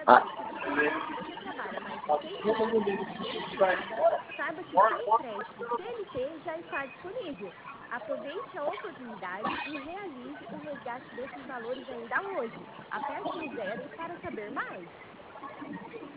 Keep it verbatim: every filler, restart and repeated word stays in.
Ah, Se você trabalha mais de seis meses registrada, saiba que seu empréstimo C L T já está disponível. Aproveite a oportunidade e realize o resgate desses valores ainda hoje. Aperte o zero para saber mais.